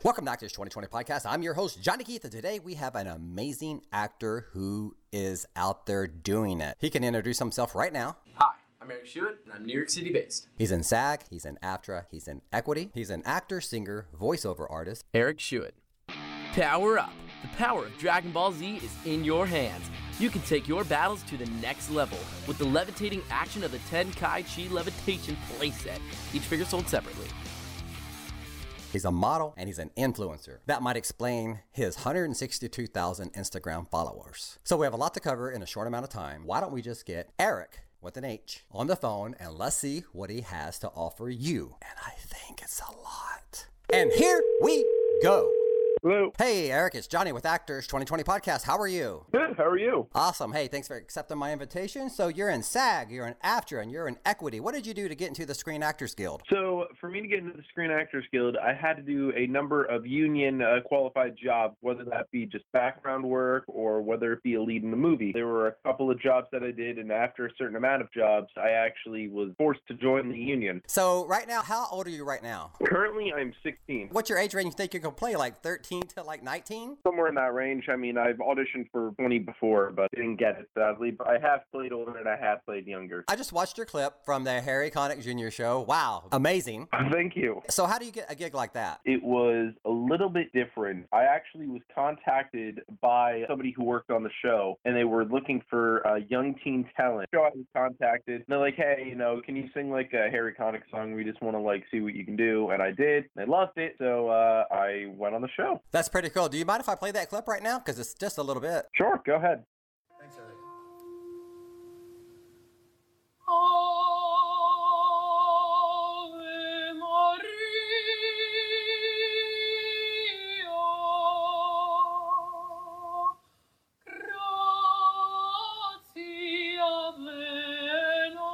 Welcome back to this 2020 podcast. I'm your host, Johnny Keith, and today we have an amazing actor who is out there doing it. He can introduce himself right now. Hi, I'm Eric Schuett, and I'm New York City based. He's in SAG, he's in AFTRA, he's in Equity. He's an actor, singer, voiceover artist. Eric Schuett. Power up. The power of Dragon Ball Z is in your hands. You can take your battles to the next level with the levitating action of the Tenkaichi Levitation playset, each figure sold separately. He's a model and he's an influencer. That might explain his 162,000 Instagram followers. So we have a lot to cover in a short amount of time. Why don't we just get Eric, with an H, on the phone and let's see what he has to offer you. And I think it's a lot. And here we go. Hello. Hey, Eric, it's Johnny with Actors 2020 Podcast. How are you? Good. How are you? Awesome. Hey, thanks for accepting my invitation. So you're in SAG, you're in AFTRA, and you're in Equity. What did you do to get into the Screen Actors Guild? So for me to get into the Screen Actors Guild, I had to do a number of union qualified jobs, whether that be just background work or whether it be a lead in a movie. There were a couple of jobs that I did, and after a certain amount of jobs, I actually was forced to join the union. So right now, how old are you right now? Currently, I'm 16. What's your age range you think you can play, like 13 to like 19? Somewhere in that range. I mean, I've auditioned for 20 before, but didn't get it, sadly. But I have played older and I have played younger. I just watched your clip from the Harry Connick Jr. show. Wow, amazing. Thank you. So how do you get a gig like that? It was a little bit different. I actually was contacted by somebody who worked on the show, and they were looking for young teen talent. So I was contacted, and they're like, hey, can you sing like a Harry Connick song? We just want to see what you can do. And I did. They loved it, so I went on the show. That's pretty cool. Do you mind if I play that clip right now? Because it's just a little bit. Sure, go ahead. Thanks, Eric. Ave Maria, gratia plena,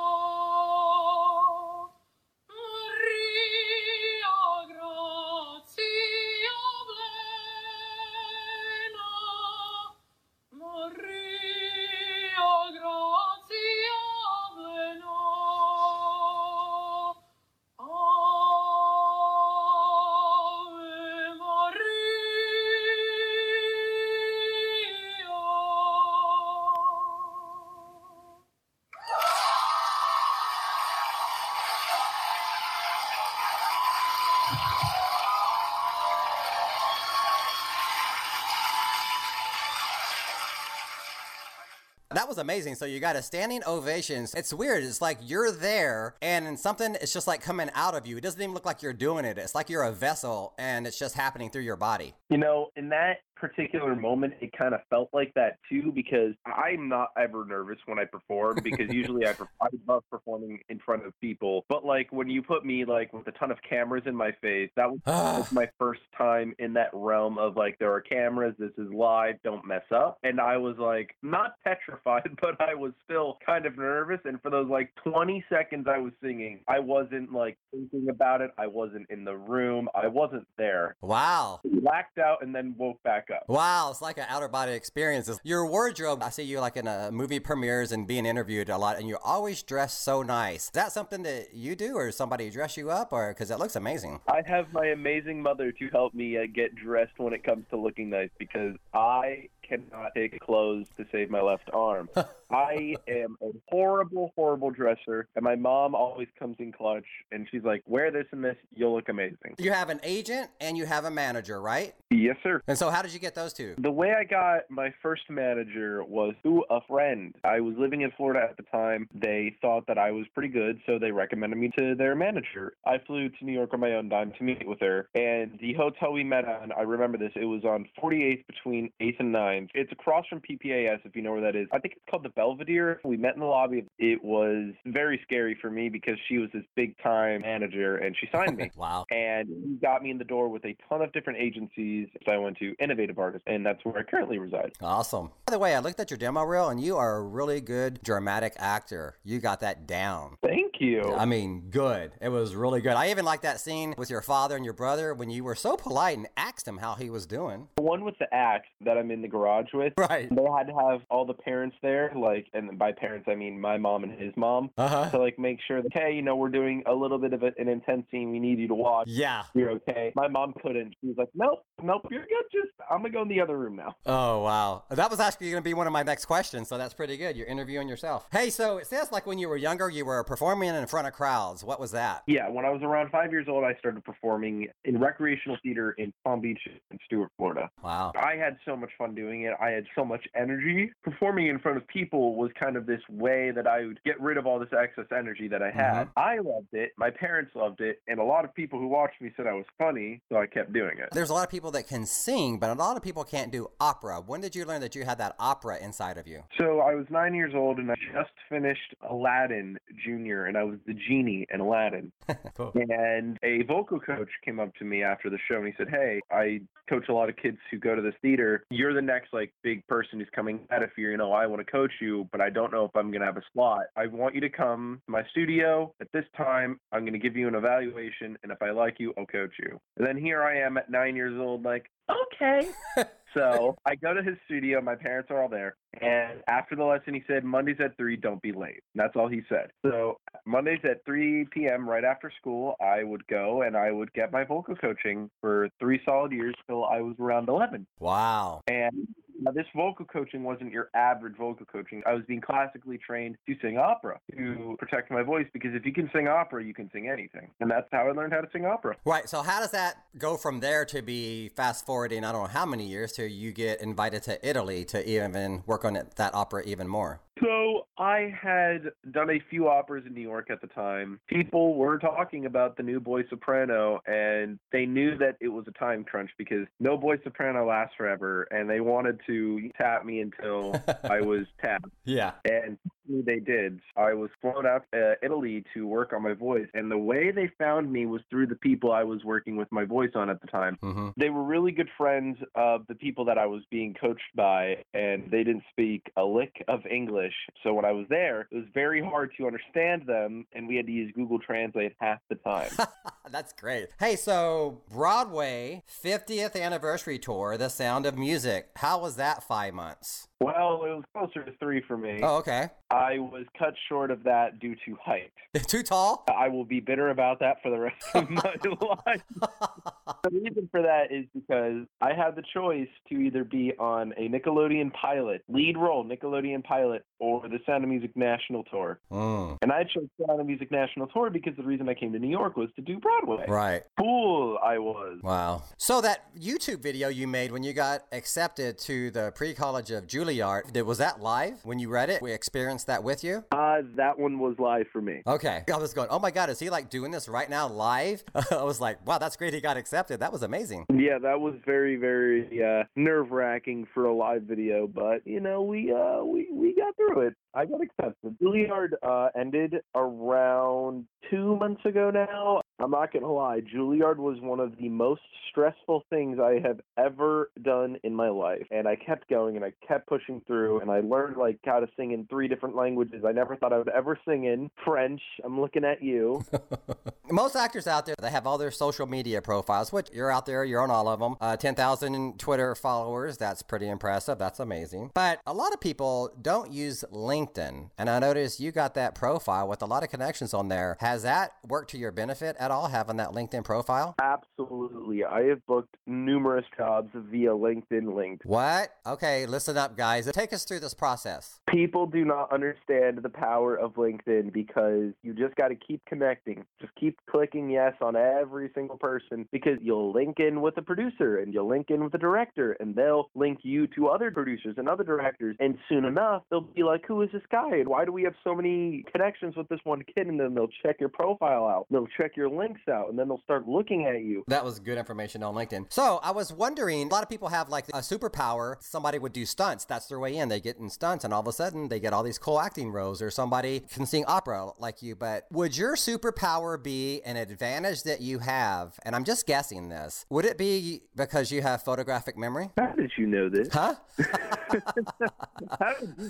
Maria, gratia plena, Maria, gratia plena, Ave Maria. That was amazing. So you got a standing ovation. It's weird. It's like you're there and something is just like coming out of you. It doesn't even look like you're doing it. It's like you're a vessel and it's just happening through your body. In that particular moment, it kind of felt like that too, because I'm not ever nervous when I perform, because usually I love performing in front of people. But when you put me with a ton of cameras in my face, that was my first time in that realm of there are cameras, this is live, don't mess up. And I was not petrified, but I was still kind of nervous. And for those 20 seconds I was singing, I wasn't thinking about it. I wasn't in the room. I wasn't there. Wow. Blacked out and then woke back up. Wow, it's like an outer body experience. Your wardrobe, I see you in a movie premieres and being interviewed a lot, and you're always dressed so nice. Is that something that you do, or somebody dress you up, or because it looks amazing? I have my amazing mother to help me get dressed when it comes to looking nice, because I cannot take clothes to save my left arm. I am a horrible, horrible dresser, and my mom always comes in clutch, and she's like, wear this and this, you'll look amazing. You have an agent and you have a manager, right? Yes, sir. And so how did you get those two? The way I got my first manager was through a friend. I was living in Florida at the time. They thought that I was pretty good, so they recommended me to their manager. I flew to New York on my own dime to meet with her, and the hotel we met on, I remember this, it was on 48th between 8th and 9th. It's across from PPAS, if you know where that is. I think it's called the Belvedere. We met in the lobby. It was very scary for me because she was this big-time manager, and she signed me. Wow. And he got me in the door with a ton of different agencies. So I went to Innovative Artists, and that's where I currently reside. Awesome. By the way, I looked at your demo reel, and you are a really good dramatic actor. You got that down. Thank you. I mean, good. It was really good. I even liked that scene with your father and your brother when you were so polite and asked him how he was doing. The one with the axe that I'm in the garage garage with. Right. They had to have all the parents there, like, and by parents I mean my mom and his mom, Uh-huh. to like make sure that, hey, you know, we're doing a little bit of an intense scene. We need you to watch. Yeah. You're okay. My mom couldn't. She was like, nope, you're good. Just I'm gonna go in the other room now. Oh, wow. That was actually going to be one of my next questions, so that's pretty good. You're interviewing yourself. Hey, so it says like when you were younger, you were performing in front of crowds. What was that? Yeah, when I was around 5 years old, I started performing in recreational theater in Palm Beach and Stuart, Florida. Wow. I had so much fun doing it. I had so much energy. Performing in front of people was kind of this way that I would get rid of all this excess energy that I had. I loved it. My parents loved it. And a lot of people who watched me said I was funny, so I kept doing it. There's a lot of people that can sing, but a lot of people can't do opera. When did you learn that you had that opera inside of you? So I was 9 years old, and I just finished Aladdin Junior, and I was the genie in Aladdin. Cool. And a vocal coach came up to me after the show, and he said, hey, I coach a lot of kids who go to this theater. You're the next, like, big person who's coming out of here. You know, I want to coach you, but I don't know if I'm going to have a slot. I want you to come to my studio at this time. I'm going to give you an evaluation, and if I like you, I'll coach you. And then here I am at 9 years old, like, okay. So I go to his studio. My parents are all there. And after the lesson, he said, Mondays at 3, don't be late. And that's all he said. So Mondays at 3 p.m. right after school, I would go and I would get my vocal coaching for 3 solid years till I was around 11. Wow. And now, this vocal coaching wasn't your average vocal coaching. I was being classically trained to sing opera, to protect my voice, because if you can sing opera, you can sing anything. And that's how I learned how to sing opera. Right. So how does that go from there to be fast forwarding, I don't know how many years, till you get invited to Italy to even work on that opera even more? So I had done a few operas in New York at the time. People were talking about the new boy soprano, and they knew that it was a time crunch because no boy soprano lasts forever, and they wanted to tap me until I was tapped. Yeah. And they did. I was flown out to Italy to work on my voice, and the way they found me was through the people I was working with my voice on at the time. Mm-hmm. They were really good friends of the people that I was being coached by, and they didn't speak a lick of English. So when I was there, it was very hard to understand them, and we had to use Google Translate half the time. That's great. Hey, so Broadway 50th anniversary tour, The Sound of Music. How was that 5 months? Well, it was closer to 3 for me. Oh, okay. I was cut short of that due to height. Too tall? I will be bitter about that for the rest of my life. The reason for that is because I had the choice to either be on a Nickelodeon pilot, lead role Nickelodeon pilot, or the Sound of Music National Tour. And I chose Sound of Music National Tour because the reason I came to New York was to do Broadway. Right. Fool I was. Wow. So that YouTube video you made when you got accepted to the pre-college of Juilliard, was that live when you read it? We experienced that with you? That one was live for me. Okay. I was going, oh my God, is he like doing this right now live? I was like, wow, that's great he got accepted. That was amazing. Yeah, that was very, very nerve-wracking for a live video, but, you know, we got through it. I got accepted. Juilliard ended around 2 months ago now. I'm not going to lie. Juilliard was one of the most stressful things I have ever done in my life. And I kept going and I kept pushing through, and I learned like how to sing in 3 different languages I never thought I would ever sing in. French, I'm looking at you. Most actors out there, they have all their social media profiles, which you're out there, you're on all of them. 10,000 Twitter followers, that's pretty impressive. That's amazing. But a lot of people don't use LinkedIn. And I noticed you got that profile with a lot of connections on there. Has that worked to your benefit at all, having that LinkedIn profile? Absolutely. I have booked numerous jobs via LinkedIn linked. What? Okay, listen up, guys. Take us through this process. People do not understand the power of LinkedIn because you just got to keep connecting. Just keep clicking yes on every single person, because you'll link in with a producer and you'll link in with a director, and they'll link you to other producers and other directors. And soon enough, they'll be like, who is this guy? And why do we have so many connections with this one kid? And then they'll check your profile out. They'll check your links out, and then they'll start looking at you. That was good information on LinkedIn. So I was wondering, a lot of people have like a superpower. Somebody would do stunts. That's their way in. They get in stunts, and all of a sudden they get all these cool acting roles, or somebody can sing opera like you. But would your superpower be an advantage that you have? And I'm just guessing this. Would it be because you have photographic memory? How did you know this? Huh? How did you find that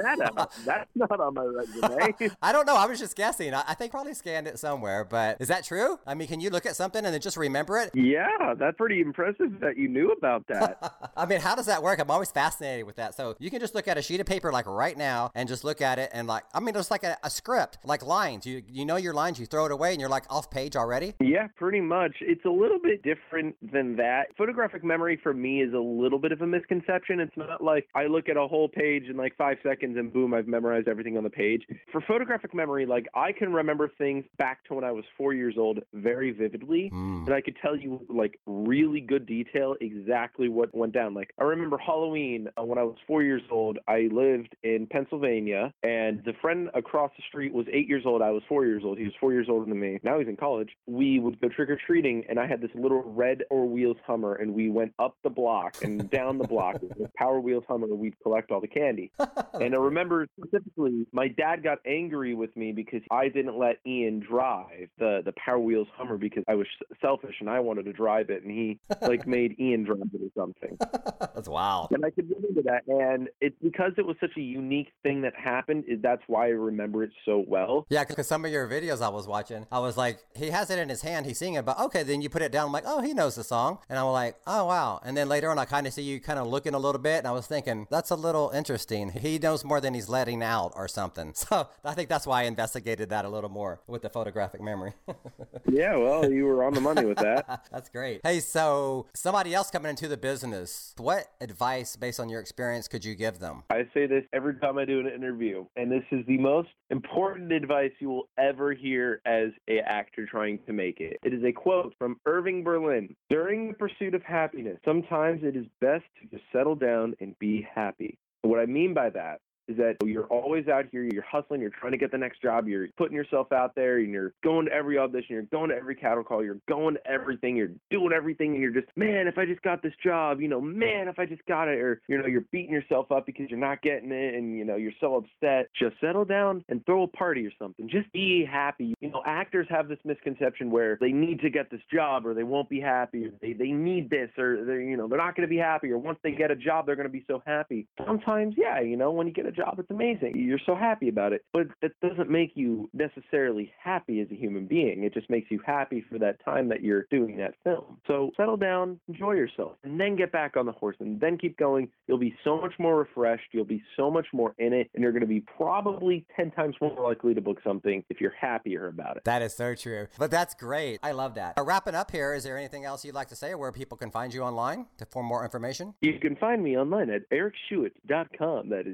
that out? That's not on my resume. I don't know. I was just guessing. I think probably scanned it somewhere, but is that true? I mean, can you look at something and then just remember it? Yeah, that's pretty impressive that you knew about that. I mean, how does that work? I'm always fascinated with that. So you can just look at a sheet of paper like right now and just look at it and like, I mean, it's like a script, like lines. You know your lines, you throw it away and you're like off page already? Yeah, pretty much. It's a little bit different than that. Photographic memory for me is a little bit of a misconception. It's not like I look at a whole page in like 5 seconds and boom, I've memorized everything on the page. For photographic memory, like I can remember things back to when I was 4 years old very vividly. And I could tell you like really good detail exactly what went down. Like I remember Halloween when I was 4 years old. I lived in Pennsylvania and the friend across the street was 8 years old. I was 4 years old. He was 4 years older than me. Now he's in college. We would go trick-or-treating and I had this little red Power Wheels Hummer and we went up the block and down the block with this Power Wheels Hummer and we'd collect all the candy. And I remember specifically my dad got angry with me because I didn't let Ian drive the Power Wheels Hummer because I was selfish and I wanted to drive it and he like made Ian drive it or something. That's wild. And I could remember that. And it's because it was such a unique thing that happened. That's why I remember it so well. Yeah, because some of your videos I was watching, I was like, he has it in his hand, he's singing it, but okay, then you put it down, I'm like, oh, he knows the song. And I was like, oh, wow. And then later on, I kind of see you kind of looking a little bit, and I was thinking, that's a little interesting. He knows more than he's letting out or something. So I think that's why I investigated that a little more with the photographic memory. Yeah, well, you were on the money with that. That's great. Hey, so somebody else coming into the business, what advice based on your experience could you give them? I say this every time I do an interview, and this is the most important advice you will ever hear as an actor trying to make it. It is a quote from Irving Berlin. During the pursuit of happiness, sometimes it is best to just settle down and be happy. And what I mean by that is that you're always out here, you're hustling, you're trying to get the next job, you're putting yourself out there, and you're going to every audition, you're going to every cattle call, you're going to everything, you're doing everything, and you're just, man, if I just got this job, man, if I just got it, or, you're beating yourself up because you're not getting it, and, you're so upset. Just settle down and throw a party or something. Just be happy. Actors have this misconception where they need to get this job, or they won't be happy, or they need this, or they're not going to be happy, or once they get a job, they're going to be so happy. Sometimes, yeah, when you get a job, it's amazing. You're so happy about it. But that doesn't make you necessarily happy as a human being. It just makes you happy for that time that you're doing that film. So settle down, enjoy yourself, and then get back on the horse and then keep going. You'll be so much more refreshed. You'll be so much more in it. And you're going to be probably 10 times more likely to book something if you're happier about it. That is so true. But that's great. I love that. Wrapping up here, is there anything else you'd like to say or where people can find you online for more information? You can find me online at ericschuett.com. That is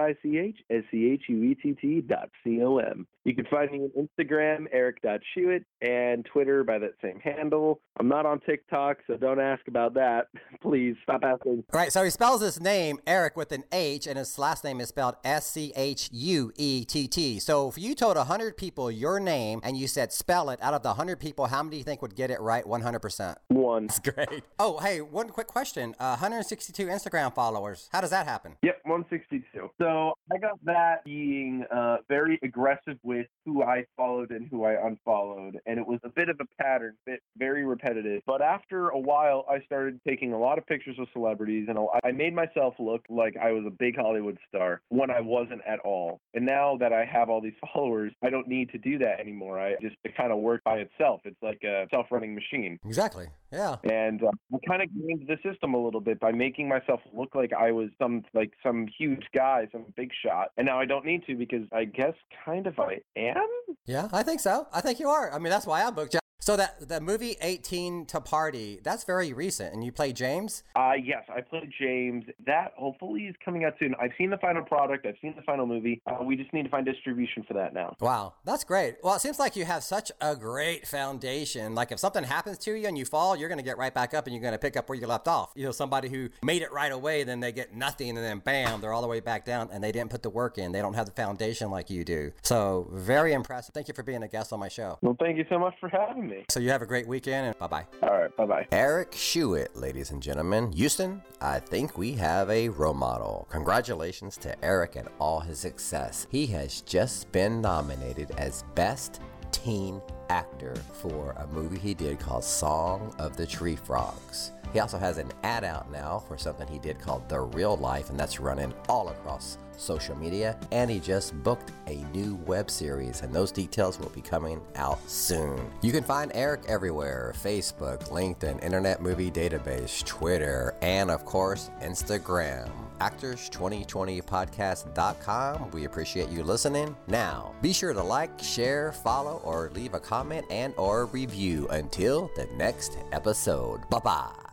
ERICHSCHUETT.com. You can find me on Instagram, eric.schuett, and Twitter by that same handle. I'm not on TikTok, so don't ask about that. Please stop asking. All right, so he spells his name, Eric, with an H, and his last name is spelled SCHUETT. So if you told 100 people your name and you said spell it, out of the 100 people, how many do you think would get it right 100%? One. That's great. Oh, hey, one quick question. 162 Instagram followers. How does that happen? Yep, 162. So I got that being very aggressive with who I followed and who I unfollowed, and it was a bit of a pattern, very repetitive. But after a while, I started taking a lot of pictures of celebrities, and I made myself look like I was a big Hollywood star when I wasn't at all. And now that I have all these followers, I don't need to do that anymore. It kind of works by itself. It's like a self-running machine. Exactly. Yeah. And I kind of gamed the system a little bit by making myself look like I was some huge guy, some big shot. And now I don't need to because I guess kind of I am. Yeah, I think so. I think you are. I mean, that's why I booked you. So the movie 18 to Party, that's very recent, and you play James? Yes, I played James. That hopefully is coming out soon. I've seen the final product. I've seen the final movie. We just need to find distribution for that now. Wow, that's great. Well, it seems like you have such a great foundation. Like if something happens to you and you fall, you're going to get right back up and you're going to pick up where you left off. Somebody who made it right away, then they get nothing, and then bam, they're all the way back down, and they didn't put the work in. They don't have the foundation like you do. So very impressive. Thank you for being a guest on my show. Well, thank you so much for having me. So you have a great weekend, and bye-bye. All right, bye-bye. Eric Schuett, ladies and gentlemen. Houston, I think we have a role model. Congratulations to Eric and all his success. He has just been nominated as Best Teen actor for a movie he did called Song of the Tree Frogs. He also has an ad out now for something he did called The Real Life, and that's running all across social media. And he just booked a new web series, and those details will be coming out soon. You can find Eric everywhere: Facebook, LinkedIn, Internet Movie Database, Twitter, and of course, Instagram. Actors2020podcast.com. We appreciate you listening. Now, be sure to like, share, follow, or leave a comment and or review. Until the next episode. Bye-bye.